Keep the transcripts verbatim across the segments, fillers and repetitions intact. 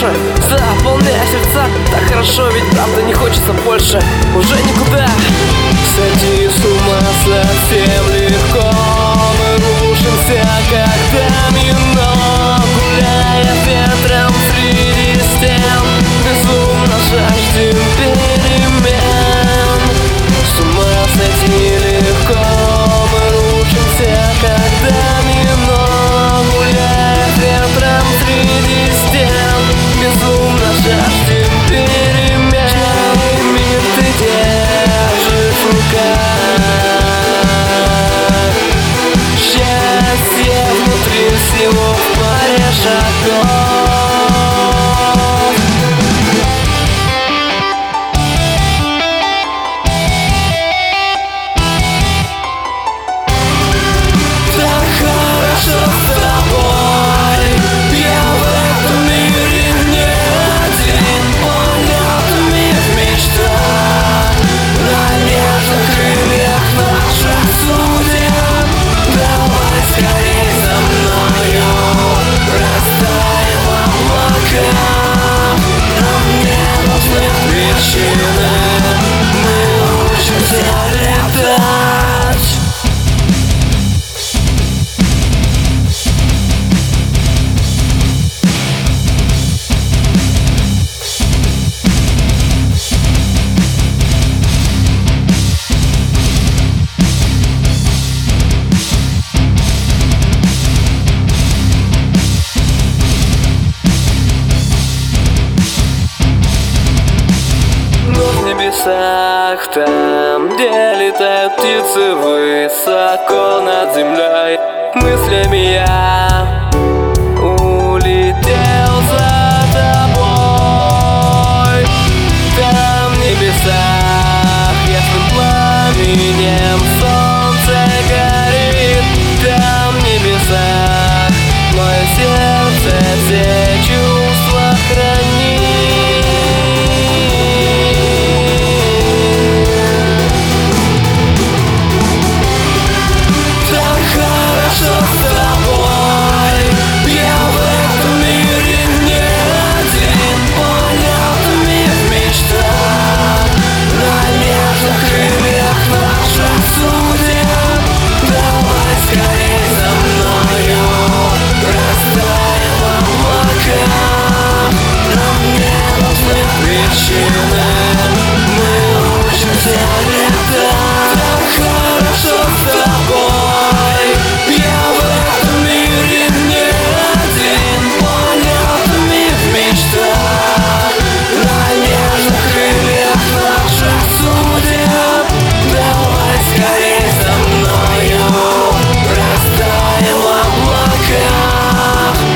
больше. Заполняй сердца, так хорошо, ведь правда не хочется больше. Уже никуда. Сойти с ума совсем легко. Мы рушимся, как домино, гуляя ветром среди стен. Безумно жаждем перемен. С ума сойти легко. Мы рушимся, как домино, гуляя ветром среди стен. Безумно жаждем перемен. Чей мир ты держишь в руках? Счастье внутри всего в паре шагов. Так хорошо с тобой. Я в этом мире не один. Полетами в мечтах, на нежных крыльях наших судеб. Давай скорей за мною, растаем в облаках. Нам не нужны причины, мы учимся летать. В небесах, там, где летают птицы высоко над землей, мыслями я улетел за тобой. Там в небесах ясным пламенем солнце горит. Там в небесах мое сердце все чувства хранит.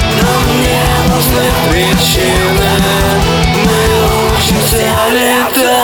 Причины, мы учимся летать.